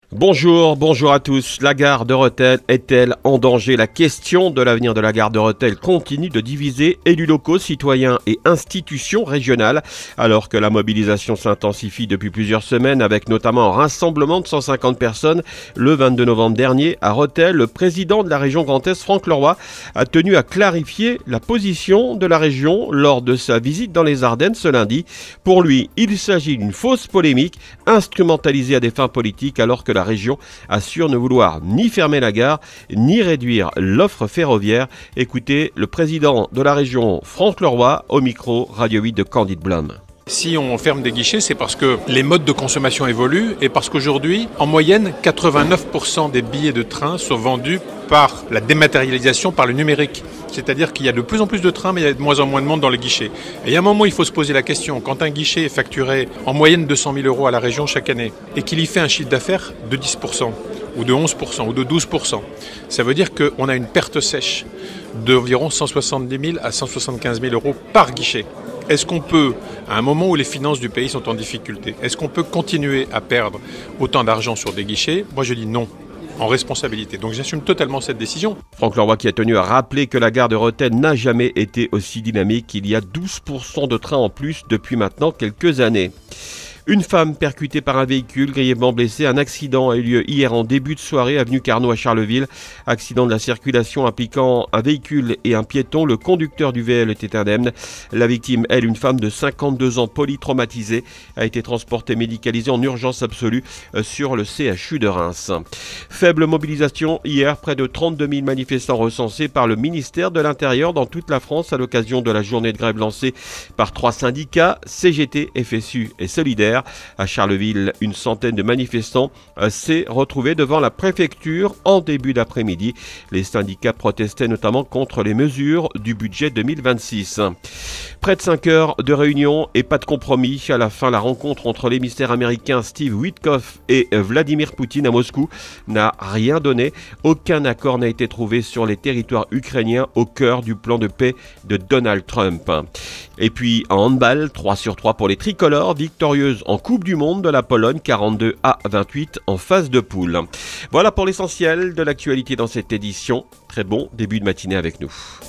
Bonjour à tous. La gare de Rethel est-elle en danger? La question de l'avenir de la gare de Rethel continue de diviser élus locaux, citoyens et institutions régionales, alors que la mobilisation s'intensifie depuis plusieurs semaines, avec notamment un rassemblement de 150 personnes le 22 novembre dernier à Rethel. Le président de la région Grand Est, Franck Leroy, a tenu à clarifier la position de la région lors de sa visite dans les Ardennes ce lundi. Pour lui, il s'agit d'une fausse polémique instrumentalisée à des fins politiques, alors que la région assure ne vouloir ni fermer la gare, ni réduire l'offre ferroviaire. Écoutez le président de la région, Franck Leroy, au micro Radio 8 de Candide Blum. Si on ferme des guichets, c'est parce que les modes de consommation évoluent et parce qu'aujourd'hui, en moyenne, 89% des billets de train sont vendus par la dématérialisation, par le numérique. C'est-à-dire qu'il y a de plus en plus de trains, mais il y a de moins en moins de monde dans les guichets. Et il y a un moment où il faut se poser la question, quand un guichet est facturé en moyenne 200 000 euros à la région chaque année, et qu'il y fait un chiffre d'affaires de 10%, ou de 11%, ou de 12%, ça veut dire qu'on a une perte sèche d'environ 170 000 à 175 000 euros par guichet. Est-ce qu'on peut, à un moment où les finances du pays sont en difficulté, est-ce qu'on peut continuer à perdre autant d'argent sur des guichets? Moi je dis non, en responsabilité. Donc j'assume totalement cette décision. Franck Leroy qui a tenu à rappeler que la gare de Rethel n'a jamais été aussi dynamique. Il y a 12% de trains en plus depuis maintenant quelques années. Une femme percutée par un véhicule, grièvement blessée. Un accident a eu lieu hier en début de soirée, avenue Carnot à Charleville. Accident de la circulation impliquant un véhicule et un piéton. Le conducteur du VL était indemne. La victime, elle, une femme de 52 ans polytraumatisée, a été transportée médicalisée en urgence absolue sur le CHU de Reims. Faible mobilisation hier, près de 32 000 manifestants recensés par le ministère de l'Intérieur dans toute la France à l'occasion de la journée de grève lancée par 3 syndicats, CGT, FSU et Solidaires. À Charleville, une centaine de manifestants s'est retrouvée devant la préfecture en début d'après-midi. Les syndicats protestaient notamment contre les mesures du budget 2026. Près de 5 heures de réunion et pas de compromis. À la fin, la rencontre entre l'émissaire américain Steve Witkoff et Vladimir Poutine à Moscou n'a rien donné. Aucun accord n'a été trouvé sur les territoires ukrainiens au cœur du plan de paix de Donald Trump. Et puis en handball, 3/3 pour les tricolores, victorieuse en Coupe du Monde de la Pologne, 42-28 en phase de poule. Voilà pour l'essentiel de l'actualité dans cette édition. Très bon début de matinée avec nous.